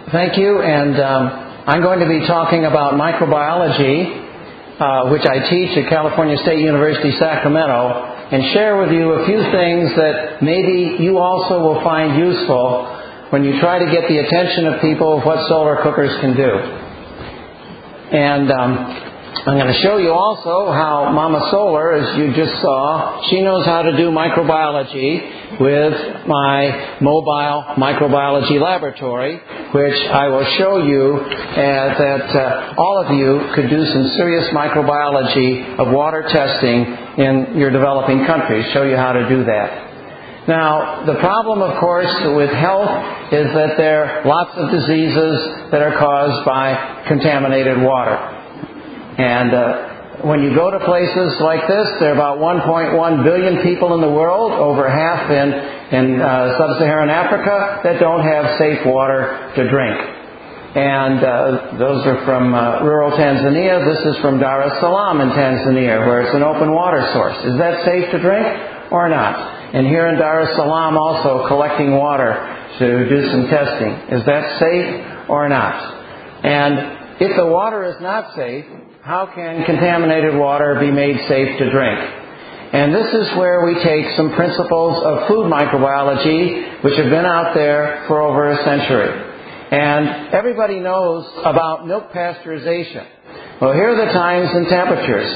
Thank you, and I'm going to be talking about microbiology, which I teach at California State University, Sacramento, and share with you a few things that maybe you also will find useful when you try to get the attention of people of what solar cookers can do. And I'm going to show you also how Mama Solar, as you just saw, she knows how to do microbiology with my mobile microbiology laboratory, which I will show you that all of you could do some serious microbiology of water testing in your developing countries, show you how to do that. Now, the problem, of course, with health is that there are lots of diseases that are caused by contaminated water. And when you go to places like this, there are about 1.1 billion people in the world, over half in sub-Saharan Africa, that don't have safe water to drink. And those are from rural Tanzania. This is from Dar es Salaam in Tanzania, where it's an open water source. Is that safe to drink or not? And here in Dar es Salaam also collecting water to do some testing. Is that safe or not? And if the water is not safe, how can contaminated water be made safe to drink? And this is where we take some principles of food microbiology, which have been out there for over a century. And everybody knows about milk pasteurization. Well, here are the times and temperatures.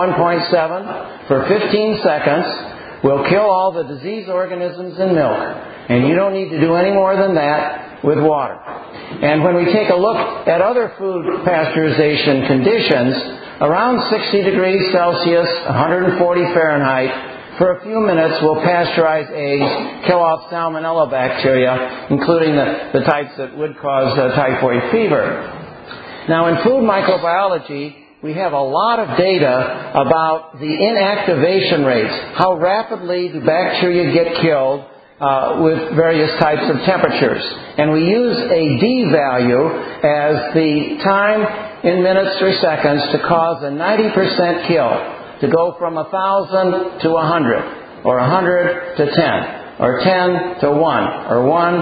71.7 for 15 seconds will kill all the disease organisms in milk. And you don't need to do any more than that with water. And when we take a look at other food pasteurization conditions, around 60 degrees Celsius, 140 Fahrenheit, for a few minutes we'll pasteurize eggs, kill off salmonella bacteria, including the types that would cause typhoid fever. Now, in food microbiology, we have a lot of data about the inactivation rates. How rapidly do bacteria get killed with various types of temperatures. And we use a D value as the time in minutes or seconds to cause a 90% kill, to go from 1,000 to 100, or 100 to 10, or 10 to 1, or 1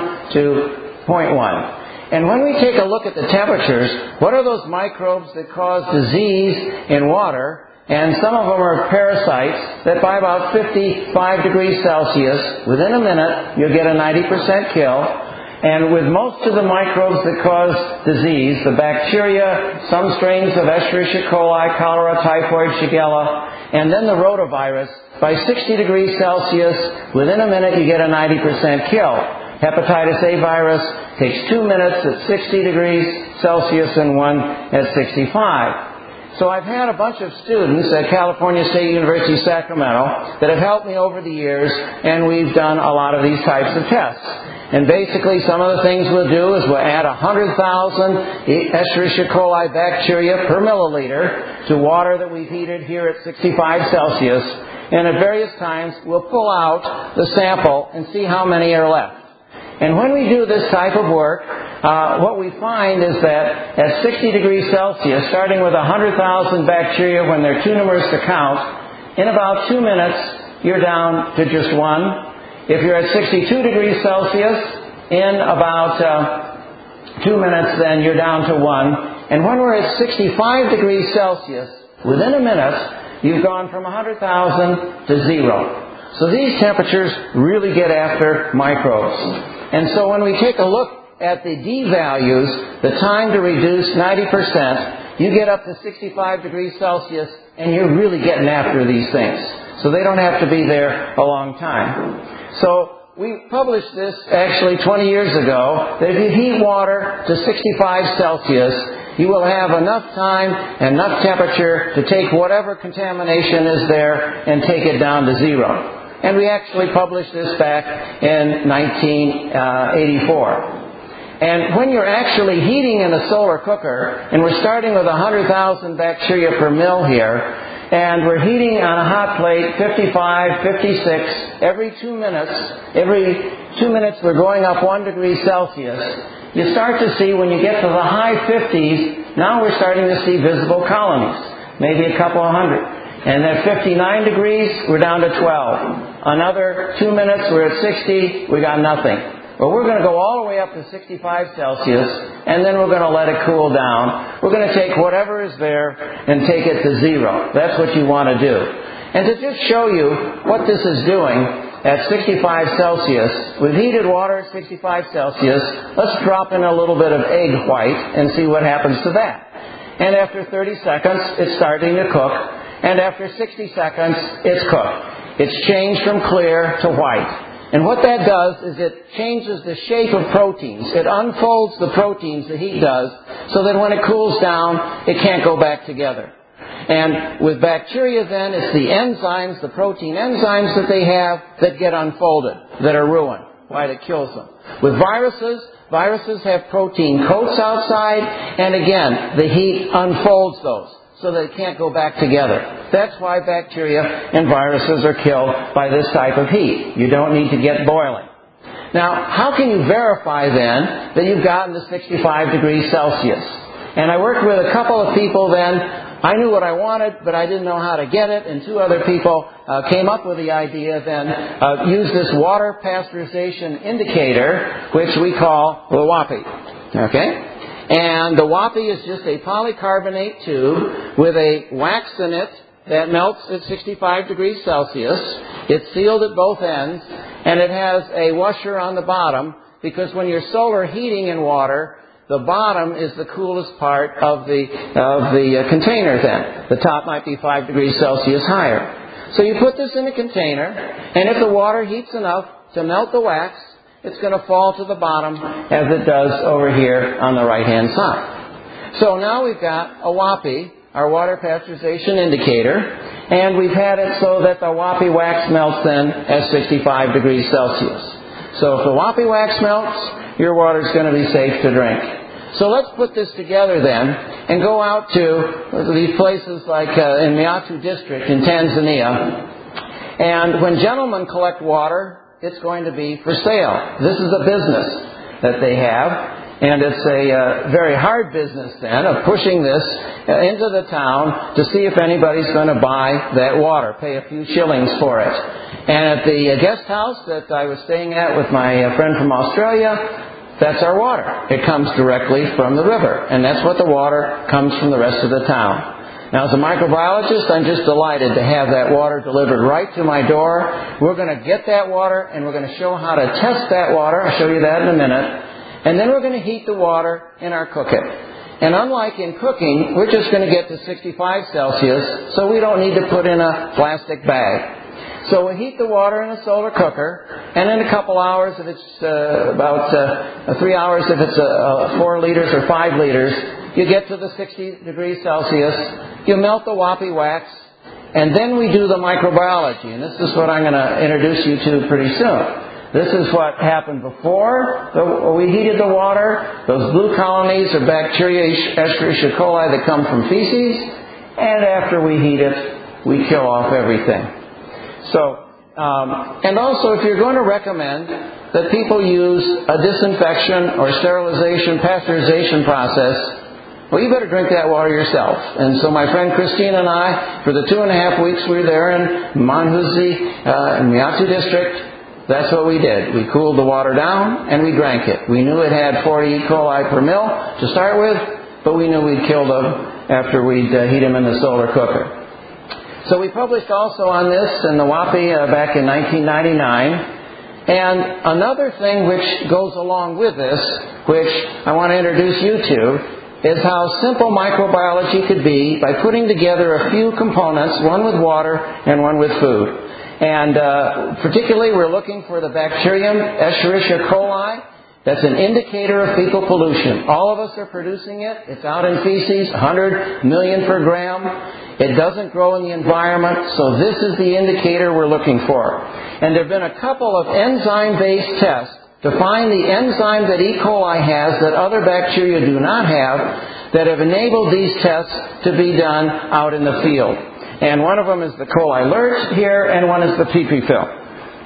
to 0.1. And when we take a look at the temperatures, what are those microbes that cause disease in water? And some of them are parasites that by about 55 degrees Celsius, within a minute, you'll get a 90% kill. And with most of the microbes that cause disease, the bacteria, some strains of Escherichia coli, cholera, typhoid, Shigella, and then the rotavirus, by 60 degrees Celsius, within a minute, you get a 90% kill. Hepatitis A virus takes 2 minutes at 60 degrees Celsius and 1 at 65. So I've had a bunch of students at California State University, Sacramento, that have helped me over the years, and we've done a lot of these types of tests. And basically, some of the things we'll do is we'll add 100,000 Escherichia coli bacteria per milliliter to water that we've heated here at 65 Celsius, and at various times we'll pull out the sample and see how many are left. And when we do this type of work, what we find is that at 60 degrees Celsius, starting with 100,000 bacteria when they're too numerous to count, in about 2 minutes, you're down to just 1. If you're at 62 degrees Celsius, in about 2 minutes, then you're down to 1. And when we're at 65 degrees Celsius, within a minute, you've gone from 100,000 to 0. So these temperatures really get after microbes. And so when we take a look at the D values, the time to reduce 90%, you get up to 65 degrees Celsius, and you're really getting after these things. So they don't have to be there a long time. So we published this actually 20 years ago, that if you heat water to 65 Celsius, you will have enough time and enough temperature to take whatever contamination is there and take it down to 0. And we actually published this back in 1984. And when you're actually heating in a solar cooker, and we're starting with 100,000 bacteria per mil here, and we're heating on a hot plate 55, 56, every 2 minutes we're going up 1 degree Celsius. You start to see when you get to the high 50s, now we're starting to see visible colonies, maybe a couple of hundred. And at 59 degrees, we're down to 12. Another 2 minutes, we're at 60, we got nothing. Well, we're going to go all the way up to 65 Celsius, and then we're going to let it cool down. We're going to take whatever is there and take it to zero. That's what you want to do. And to just show you what this is doing at 65 Celsius, with heated water at 65 Celsius, let's drop in a little bit of egg white and see what happens to that. And after 30 seconds, it's starting to cook. And after 60 seconds, it's cooked. It's changed from clear to white. And what that does is it changes the shape of proteins. It unfolds the proteins, the heat does, so that when it cools down, it can't go back together. And with bacteria then, it's the enzymes, the protein enzymes that they have that get unfolded, that are ruined. Why? It kills them. With viruses have protein coats outside, and again, the heat unfolds those so that it can't go back together. That's why bacteria and viruses are killed by this type of heat. You don't need to get boiling. Now, how can you verify then that you've gotten to 65 degrees Celsius? And I worked with a couple of people then. I knew what I wanted, but I didn't know how to get it, and two other people came up with the idea then use this water pasteurization indicator, which we call the WAPI. Okay? And the WAPI is just a polycarbonate tube with a wax in it that melts at 65 degrees Celsius. It's sealed at both ends, and it has a washer on the bottom, because when you're solar heating in water, the bottom is the coolest part of the container then. The top might be 5 degrees Celsius higher. So you put this in a container, and if the water heats enough to melt the wax, it's going to fall to the bottom as it does over here on the right-hand side. So now we've got a WAPI, our water pasteurization indicator, and we've had it so that the WAPI wax melts then at 65 degrees Celsius. So if the WAPI wax melts, your water is going to be safe to drink. So let's put this together then and go out to these places like in Meatu District in Tanzania. And when gentlemen collect water, it's going to be for sale. This is a business that they have, and it's a very hard business then of pushing this into the town to see if anybody's going to buy that water, pay a few shillings for it. And at the guest house that I was staying at with my friend from Australia, that's our water. It comes directly from the river, and that's what the water comes from the rest of the town. Now, as a microbiologist, I'm just delighted to have that water delivered right to my door. We're going to get that water, and we're going to show how to test that water. I'll show you that in a minute. And then we're going to heat the water and cook it. And unlike in cooking, we're just going to get to 65 Celsius, so we don't need to put in a plastic bag. So we heat the water in a solar cooker, and in a couple hours, if it's about 3 hours, if it's 4 liters or 5 liters, you get to the 60 degrees Celsius, you melt the WAPI wax, and then we do the microbiology. And this is what I'm going to introduce you to pretty soon. This is what happened before we heated the water. Those blue colonies are bacteria, Escherichia coli, that come from feces. And after we heat it, we kill off everything. So, and also if you're going to recommend that people use a disinfection or sterilization, pasteurization process, well, you better drink that water yourself. And so my friend Christine and I, for the 2.5 weeks we were there in Manhuzi, in Meatu District, that's what we did. We cooled the water down and we drank it. We knew it had 40 E. coli per mil to start with, but we knew we'd kill them after we'd heat them in the solar cooker. So we published also on this in the WAPI back in 1999. And another thing which goes along with this, which I want to introduce you to, is how simple microbiology could be by putting together a few components, one with water and one with food. And particularly we're looking for the bacterium Escherichia coli. That's an indicator of fecal pollution. All of us are producing it. It's out in feces, 100 million per gram. It doesn't grow in the environment, so this is the indicator we're looking for. And there have been a couple of enzyme-based tests to find the enzyme that E. coli has that other bacteria do not have that have enabled these tests to be done out in the field. And one of them is the Coli Alert here, and one is the PP film.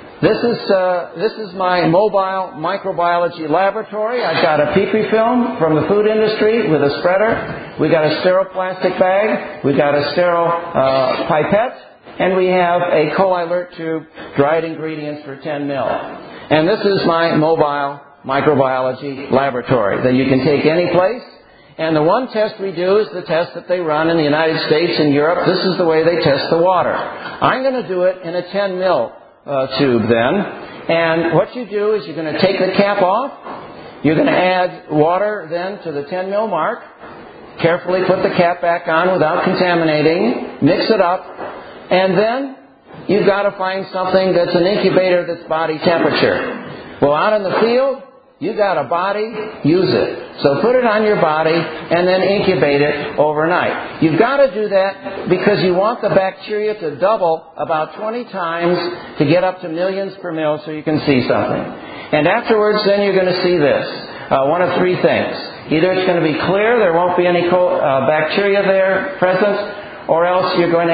This is my mobile microbiology laboratory. I've got a PP film from the food industry with a spreader. We got a sterile plastic bag. We got a sterile pipette, and we have a Coli Alert tube, dried ingredients for 10 mil. And this is my mobile microbiology laboratory that you can take any place. And the one test we do is the test that they run in the United States and Europe. This is the way they test the water. I'm going to do it in a 10 mil tube then. And what you do is you're going to take the cap off. You're going to add water then to the 10 mil mark. Carefully put the cap back on without contaminating. Mix it up. And then you've got to find something that's an incubator that's body temperature. Well, out in the field, you got a body, use it. So put it on your body and then incubate it overnight. You've got to do that because you want the bacteria to double about 20 times to get up to millions per mil so you can see something. And afterwards, then you're going to see this. One of three things. Either it's going to be clear, there won't be any bacteria there present, or else you're going to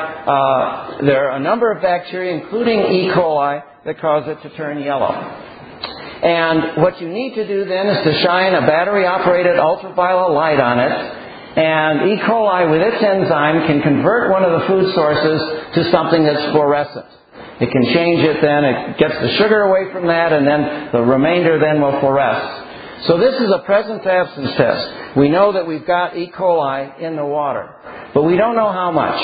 have, there are a number of bacteria, including E. coli, that cause it to turn yellow. And what you need to do then is to shine a battery-operated ultraviolet light on it. And E. coli, with its enzyme, can convert one of the food sources to something that's fluorescent. It can change it then. It gets the sugar away from that, and then the remainder then will fluoresce. So this is a presence absence test. We know that we've got E. coli in the water, but we don't know how much.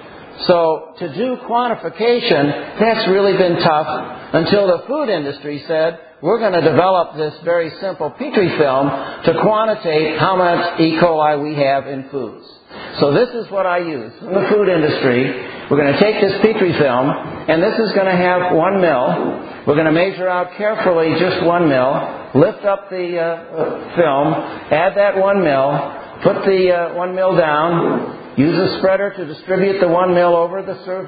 So to do quantification, that's really been tough until the food industry said, we're going to develop this very simple Petri film to quantitate how much E. coli we have in foods. So this is what I use in the food industry. We're going to take this Petri film, and this is going to have 1 mil. We're going to measure out carefully just 1 mil, lift up the film, add that 1 mil, put the 1 mil down, use a spreader to distribute the 1 mil over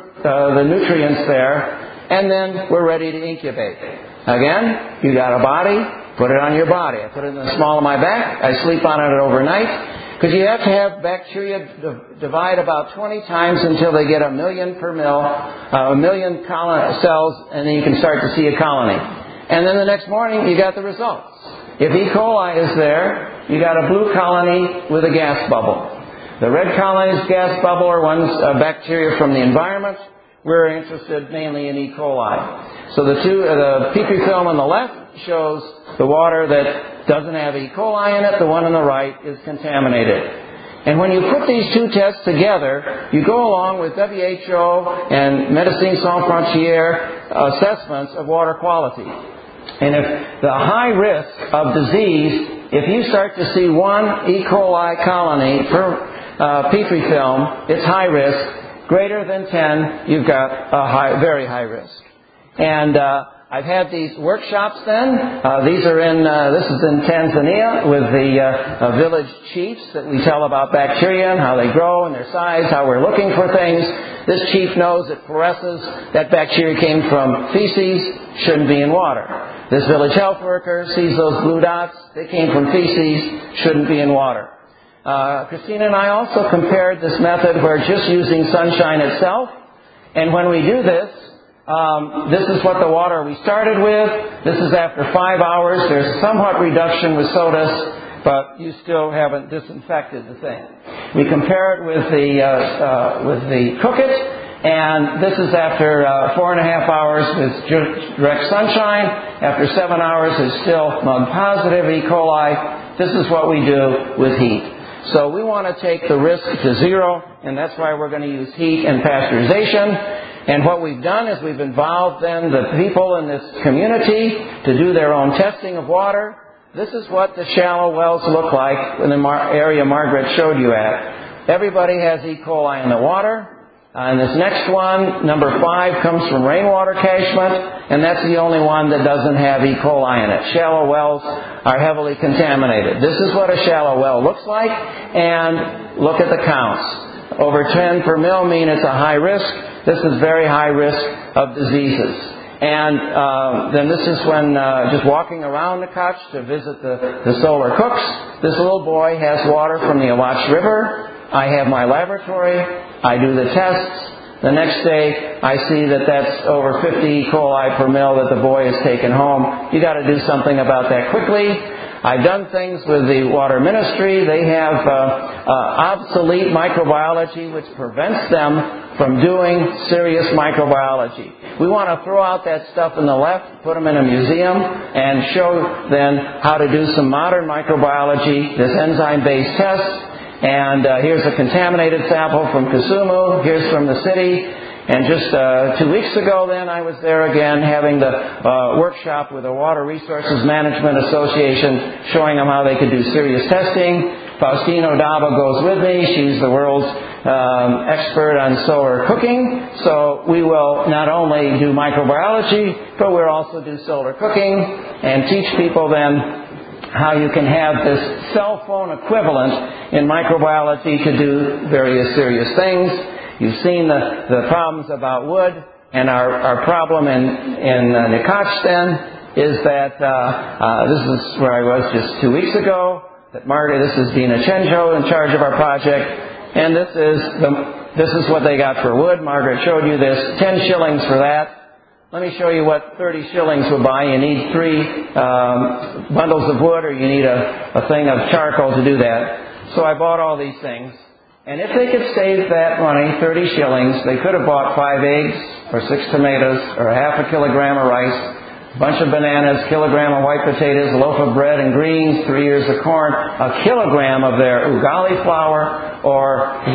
the nutrients there, and then we're ready to incubate. Again, you got a body, put it on your body. I put it in the small of my back. I sleep on it overnight. Because you have to have bacteria divide about 20 times until they get 1 million per mil, 1 million cells, and then you can start to see a colony. And then the next morning, you got the results. If E. coli is there, you got a blue colony with a gas bubble. The red colony's gas bubble are ones bacteria from the environment. We're interested mainly in E. coli. So the Petri film on the left shows the water that doesn't have E. coli in it. The one on the right is contaminated. And when you put these two tests together, you go along with WHO and Médecins Sans Frontières assessments of water quality. And if the high risk of disease, if you start to see 1 E. coli colony per Petri film, it's high risk. Greater than 10, you've got a very high risk. And I've had these workshops then. These are this is in Tanzania with the village chiefs that we tell about bacteria and how they grow and their size, how we're looking for things. This chief knows it fluoresces. That bacteria came from feces, shouldn't be in water. This village health worker sees those blue dots. They came from feces, shouldn't be in water. Christina and I also compared this method where just using sunshine itself. And when we do this, this is what the water we started with. This is after 5 hours. There's somewhat reduction with sodas, but you still haven't disinfected the thing. We compare it with the cook it, and this is after 4.5 hours with direct sunshine. After 7 hours, it's still mug positive E. coli. This is what we do with heat. So we want to take the risk to zero, and that's why we're going to use heat and pasteurization. And what we've done is we've involved then the people in this community to do their own testing of water. This is what the shallow wells look like in the area Margaret showed you at. Everybody has E. coli in the water. And this next one, number 5, comes from rainwater catchment, and that's the only one that doesn't have E. coli in it. Shallow wells are heavily contaminated. This is what a shallow well looks like, and look at the counts. Over 10 per mil mean it's a high risk. This is very high risk of diseases. And then this is when just walking around the Kutch to visit the solar cooks. This little boy has water from the Awatch River. I have my laboratory. I do the tests. The next day, I see that that's over 50 E. coli per mil that the boy has taken home. You got to do something about that quickly. I've done things with the water ministry. They have obsolete microbiology which prevents them from doing serious microbiology. We want to throw out that stuff in the left, put them in a museum, and show then how to do some modern microbiology, this enzyme-based test. And here's a contaminated sample from Kisumu. Here's from the city. And just 2 weeks ago then, I was there again having the workshop with the Water Resources Management Association, showing them how they could do serious testing. Faustino Daba goes with me. She's the world's expert on solar cooking. So we will not only do microbiology, but we'll also do solar cooking and teach people then how you can have this cell phone equivalent in microbiology to do various serious things. You've seen the problems about wood, and our problem in Nikach then is that this is where I was just 2 weeks ago. That this is Dina Chenjo in charge of our project, and this is what they got for wood. Margaret showed you this, 10 shillings for that. Let me show you what 30 shillings will buy. You need 3 bundles of wood, or you need a thing of charcoal to do that. So I bought all these things. And if they could save that money, 30 shillings, they could have bought 5 eggs, or 6 tomatoes, or half a kilogram of rice, a bunch of bananas, kilogram of white potatoes, a loaf of bread and greens, 3 ears of corn, a kilogram of their ugali flour, or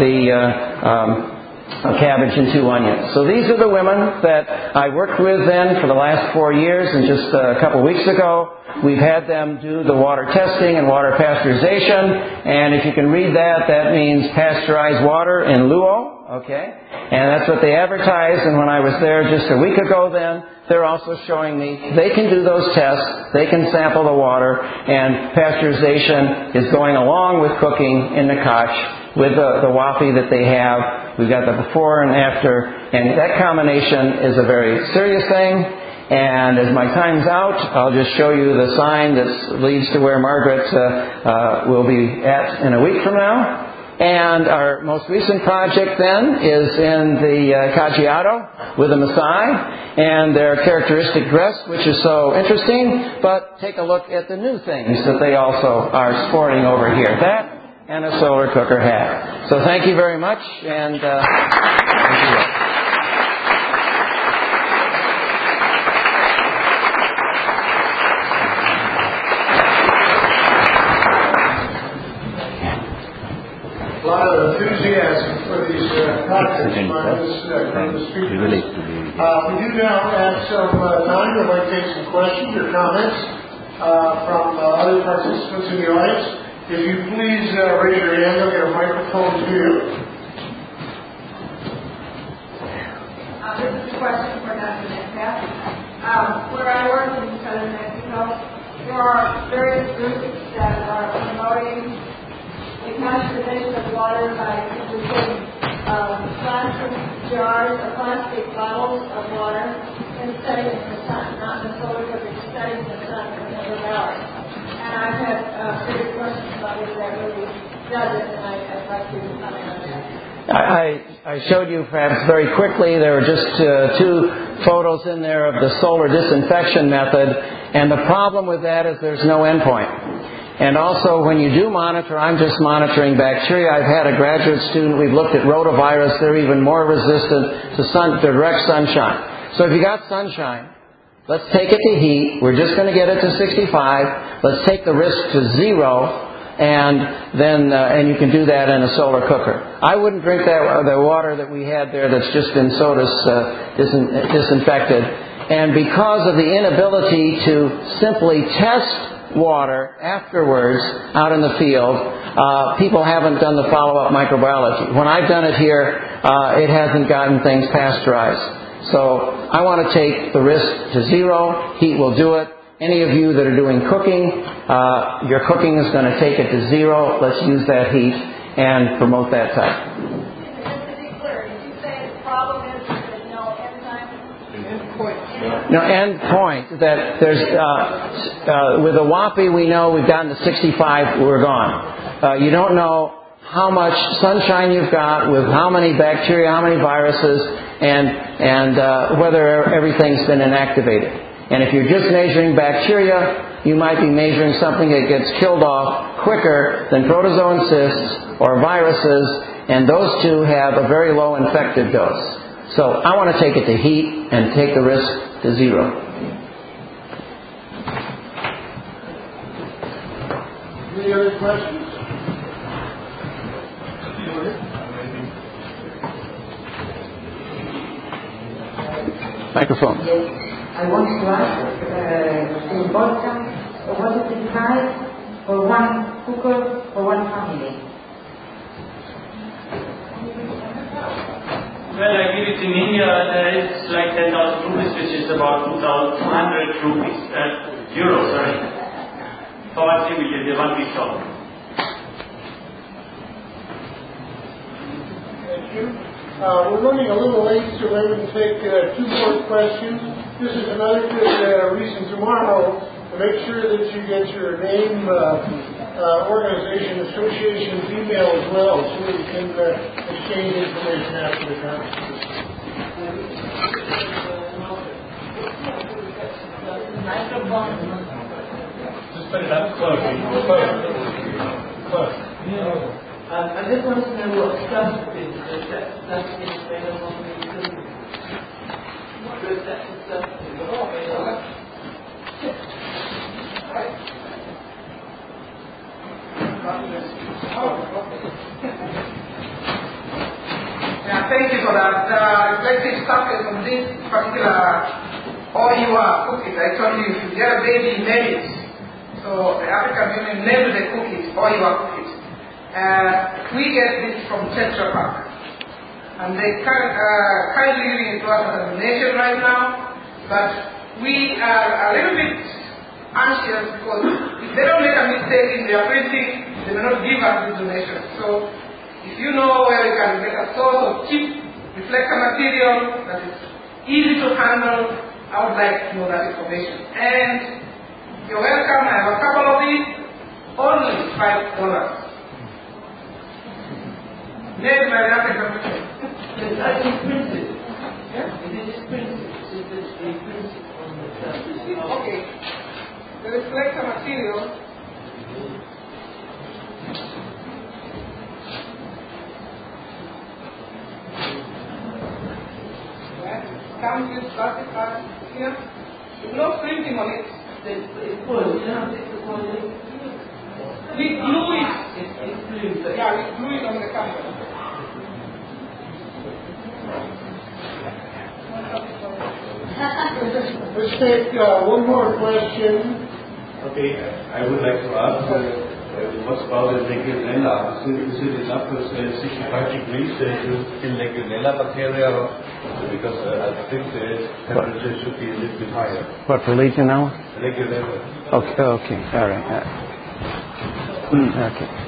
the cabbage and 2 onions. So these are the women that I worked with then for the last 4 years, and just a couple weeks ago we've had them do the water testing and water pasteurization. And if you can read that, that means pasteurized water in Luo, okay? And that's what they advertise. And when I was there just a week ago then, they're also showing me they can do those tests, they can sample the water, and pasteurization is going along with cooking in Nikach with the WAPI that they have. We've got the before and after, and that combination is a very serious thing. And as my time's out, I'll just show you the sign that leads to where Margaret will be at in a week from now. And our most recent project then is in the Kajiado with the Maasai and their characteristic dress, which is so interesting. But take a look at the new things that they also are sporting over here. That and a solar cooker hat. So thank you very much, and thank you. A lot of enthusiasm for these projects by this group of speakers. We do now have some time. We'd like to take some questions or comments from other participants in the audience. If you please raise your hand, I'll get a microphone to you. This is a question for Dr. Metcalf. Where I work in southern Mexico, there are various groups that are promoting the pasteurization of water by using plastic jars or plastic bottles of water and setting in the sun, not in the solar cooker, but setting in the sun for several hours. And I've had serious questions about whether that really does it, and I'd like to comment on that. I showed you perhaps very quickly, there were just 2 photos in there of the solar disinfection method, and the problem with that is there's no endpoint. And also when you do monitor, I'm just monitoring bacteria. I've had a graduate student, we've looked at rotavirus, they're even more resistant to direct sunshine. So if you got sunshine, let's take it to heat. We're just going to get it to 65. Let's take the risk to 0, and then and you can do that in a solar cooker. I wouldn't drink the water that we had there that's just been so disinfected. And because of the inability to simply test water afterwards out in the field, people haven't done the follow-up microbiology. When I've done it here, it hasn't gotten things pasteurized. So I want to take the risk to 0. Heat will do it. Any of you that are doing cooking, your cooking is going to take it to 0. Let's use that heat and promote that type. Just to be clear, did you say the problem is that there's no endpoint? No, end point. That there's with the WAPI, we know we've gotten to 65, we're gone. You don't know how much sunshine you've got with how many bacteria, how many viruses, and whether everything's been inactivated. And if you're just measuring bacteria, you might be measuring something that gets killed off quicker than protozoan cysts or viruses, and those two have a very low infective dose. So I want to take it to heat and take the risk to zero. Any other questions? Microphone. I want to ask, in Balkan, what is the price for one cooker for one family? Well, I give it in India, it's like 10,000 rupees, which is about 2,200 rupees, euros, sorry. For one thing, which is the one piece shop. Thank you. We're running a little late, so we're going to take 2 more questions. This is another good reason tomorrow to make sure that you get your name, organization, association's email as well, so that you can exchange information after the conference. Just put it up close. Close. I just want to know what stuff is that's available on the what good that stuff is. Yeah, thank you for that. Let's get started on this particular OUR cookies. I told you if you get a baby, name it. So the African Union named the cookies OUR cookies. We get this from Tetra Pak. And they kindly giving it to us as a donation right now. But we are a little bit anxious because if they don't make a mistake in their printing, they may not give us the donation. So if you know where we can get a source of cheap reflector material that is easy to handle, I would like to know that information. And you're welcome. I have a couple of these, only $5. Made by the African Union. It's actually printed. Yeah? It is printed. It's printed on the surface. Okay. The reflector material. Comes with plastic card here. There's no printing on it. It's full. You know, it's the quality. We glue it. It's glued. Yeah, we glue it on the camera. Let's take one more question. Okay, I would like to ask, what's about the Legionella? Is it enough to 65 degrees in Legionella bacteria? Because I think the temperature should be a little bit higher. What, for Legionella? Legionella. Okay, all right. Okay.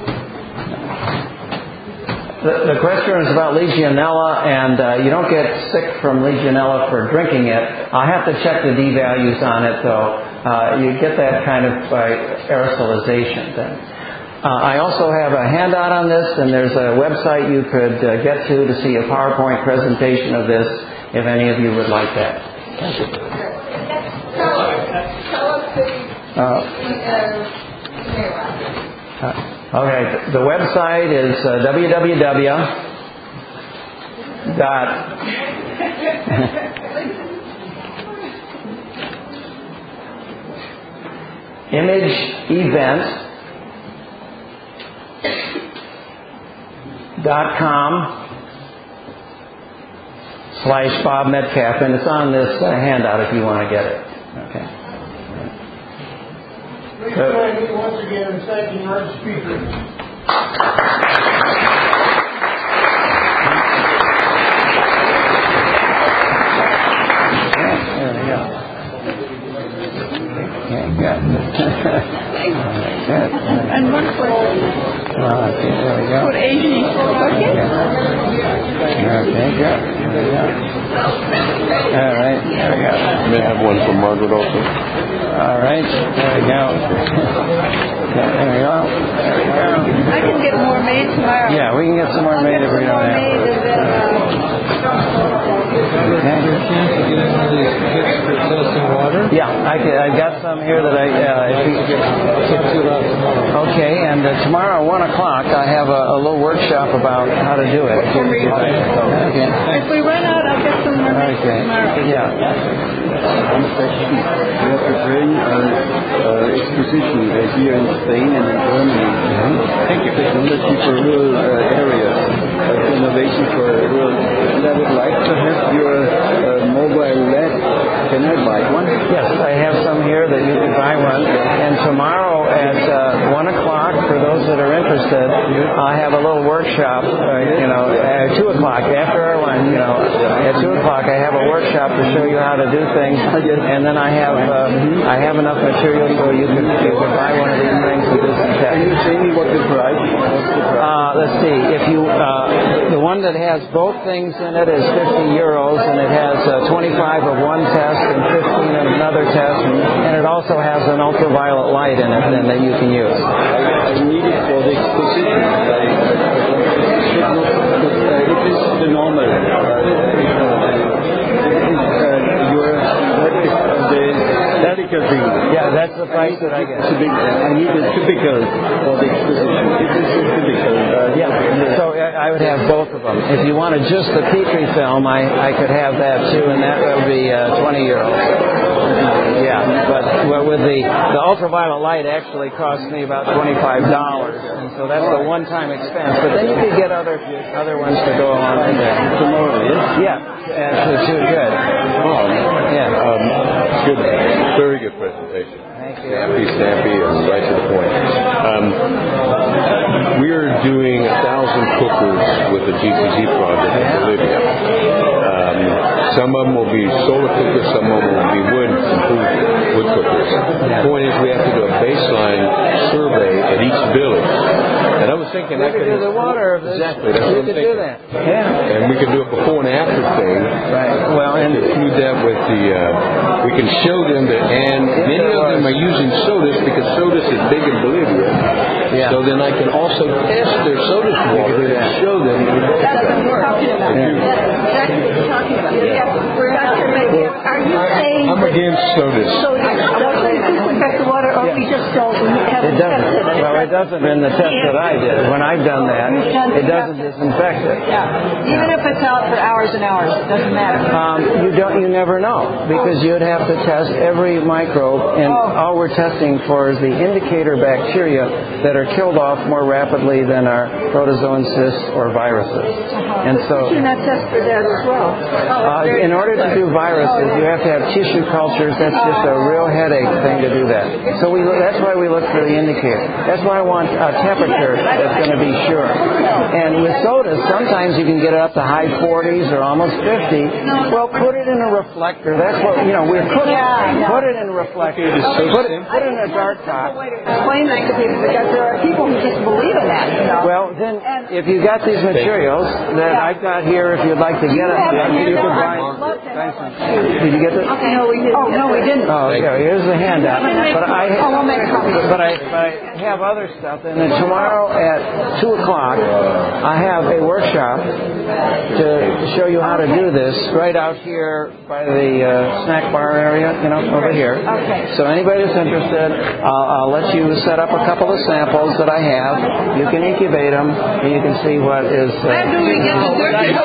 The question is about Legionella, and you don't get sick from Legionella for drinking it. I have to check the D values on it, though. You get that kind of by aerosolization then. I also have a handout on this, and there's a website you could get to see a PowerPoint presentation of this, if any of you would like that. Thank you. Tell us the Okay, the website is imageevents.com/Bob Metcalf, and it's on this handout if you want to get it. Okay. Please join me once again in thanking our speakers. There we go. Okay, good. Good. And one question. Okay, there we go. For Asian bucket? Okay, good. There we go. All right, there we go. May I have one from Margaret also? All right, there we go. Okay, there we go. There we go. I can get more made tomorrow. Yeah, we can get some more made if we don't have it. Okay. Okay. One of these kits for testing water. Yeah, I've got some here that okay, and tomorrow at 1 o'clock I have a little workshop about how to do it. Okay. If we run out, I'll get some more tomorrow. Yeah. One question. We are preparing an exposition here in Spain and in Germany. Technology for rural areas, innovation for rural. And I would like to have your mobile lab. Can I buy one? Yes, I have some here that you can buy one. And tomorrow at 1 o'clock, for those that are interested, I have a little workshop. At 2 o'clock after our lunch. At 2 o'clock I have a workshop to show you how to do things. And then I have enough material so you can buy one of these things and do some tests. Can you say me what the price is? Let's see. If you the one that has both things in it is €50, and it has 25 of one test and 15 of another test, and it also has an ultraviolet light in it then that you can use. I need it for the exposition. It is the normal. The typical thing. Yeah, that's the price that I get. I need a typical for the exposition. It is a typical. So I would have both of them. If you wanted just the Petri film, I could have that too, and that would be €20. Yeah, but with the ultraviolet light actually cost me about $25, and so that's a one-time expense. But then you could get other ones to go along with that. Tomorrow, yes? Yeah, it's good. Good, very good presentation. Thank you. Snappy, and right to the point. We are doing 1,000 cookers with the GTZ project in Bolivia. Some of them will be solar cookers, some of them will be wood cookers. The point is we have to do a baseline survey at each village. And I was thinking we could do the water. Exactly, that's what I'm thinking. Do that. Yeah. And we can do a before and after thing. Right. Well, and include that with the, we can show them that, and many of them are using SOTUS because SOTUS is big in Bolivia. Yeah. So then I can also test their SOTUS water and show them. That's what we're talking about. That's exactly what we're talking about. Are you saying I'm against SOTUS. So doesn't disinfect the water, or we just don't have it doesn't. Well, it doesn't in the test that I did. When I've done that, it doesn't disinfect it. Yeah. Even if it's out for hours and hours, it doesn't matter. You never know, because you'd have to test every microbe, and all we're testing for is the indicator bacteria that are killed off more rapidly than our protozoan cysts or viruses. And so, you not test for that as well? in order to do viruses, you have to have tissue cultures. That's just a real headache thing to do that. So that's why we look for the indicator. That's why I want a temperature that's going to be sure. And with SOTUS, sometimes you can get it up to high 40s or almost 50. Well, put it in a reflector. That's what, we're cooking. Put it in a reflector. Put it in a dark pot. Explain that to people, because there are people who just believe in that. Well, then, if you got these materials that I've got here, if you'd like to get them, you can buy them. Did you get this? No, we didn't. Oh, no, we didn't. Oh, yeah, here's the handout. We'll make a copy. But I have other stuff. And then tomorrow at 2 o'clock, I have a workshop to show you how to do this right out here by the snack bar area, over here. Okay. So anybody that's interested, I'll let you set up a couple of samples that I have. You can incubate them, and you can see what is... How do we get the dirty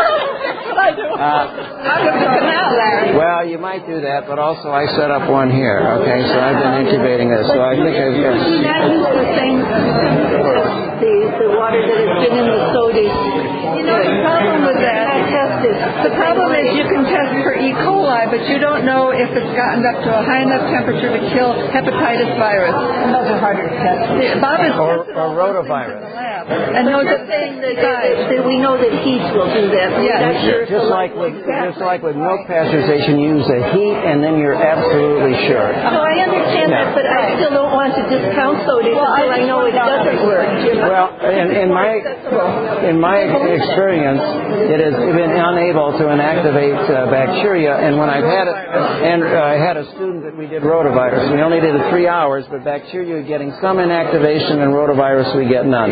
well, you might do that, but also I set up one here, okay? So I've been incubating this, so I think I've got... That is the same, the water that has been in the SOTUS. The problem with that, the problem is you can test for E. coli, but you don't know if it's gotten up to a high enough temperature to kill hepatitis virus. And those are harder to test. Bob is or rotavirus. And those are saying that we know that heat will do that. Yeah, just like with milk pasteurization, you use a heat, and then you're absolutely sure. So I understand that, but I still don't want to discount SOTUS until I know it doesn't work. Well, in my experience, it has been unable to inactivate bacteria. And when I've had it, and I had a student that we did rotavirus. We only did it 3 hours, but bacteria getting some inactivation, and rotavirus we get none.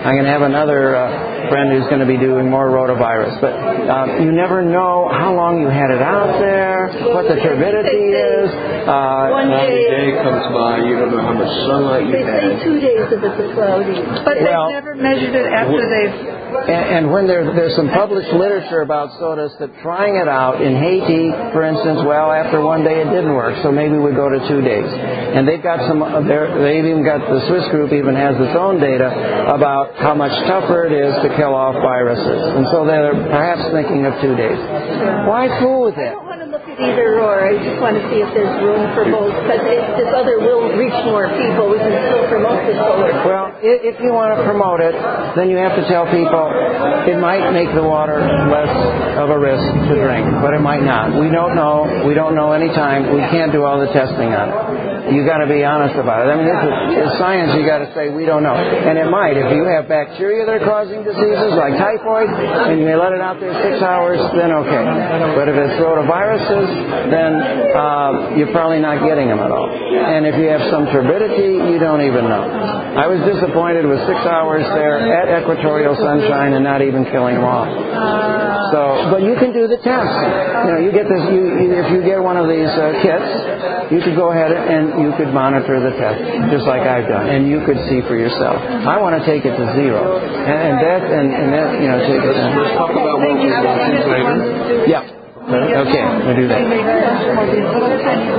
I'm going to have another friend who's going to be doing more rotavirus. But you never know how long you had it out there, what the turbidity is. One day comes by, you don't know how much sunlight you had. They say 2 days if it's a cloudy. But they've never measured it after they've... And when there's some published literature about SOTUS that trying it out in Haiti, for instance, well, after one day it didn't work, so maybe we go to 2 days. And they've got they've even got, the Swiss group even has its own data about how much tougher it is to kill off viruses. And so they're perhaps thinking of 2 days. Why fool with that? I don't want to look at either or. I just want to see if there's room for both. Because if this other will reach more people, we can still promote this solar. Well, if you want to promote it, then you have to tell people it might make the water less of a risk to drink, but it might not. We don't know. We don't know any time. We can't do all the testing on it. You got to be honest about it. I mean, this is science. You got to say we don't know, and it might. If you have bacteria that are causing diseases like typhoid, and you let it out there 6 hours, then okay. But if it's rotaviruses, then you're probably not getting them at all. And if you have some turbidity, you don't even know. I was disappointed with 6 hours there at equatorial sunshine and not even killing them off. So, but you can do the test. You know, you get this. If you get one of these kits, you could go ahead and you could monitor the test, just like I've done, and you could see for yourself. I want to take it to 0, and that, you know, take it. Let's talk about what we're watching later. Yeah. Okay, we'll do that.